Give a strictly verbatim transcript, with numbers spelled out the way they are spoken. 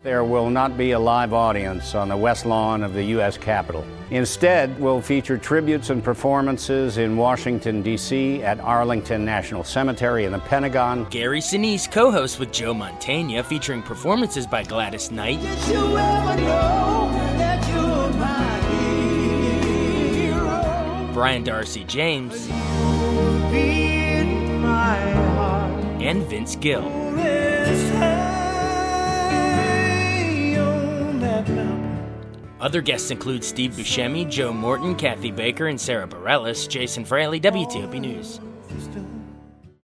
There will not be a live audience on the West Lawn of the U S Capitol. Instead, we'll feature tributes and performances in Washington, D C at Arlington National Cemetery and the Pentagon. Gary Sinise co-hosts with Joe Mantegna, featuring performances by Gladys Knight. Did you ever know that you're my hero? Brian Darcy James. My heart. And Vince Gill. Other guests include Steve Buscemi, Joe Morton, Kathy Baker, and Sarah Bareilles. Jason Fraley, W T O P News.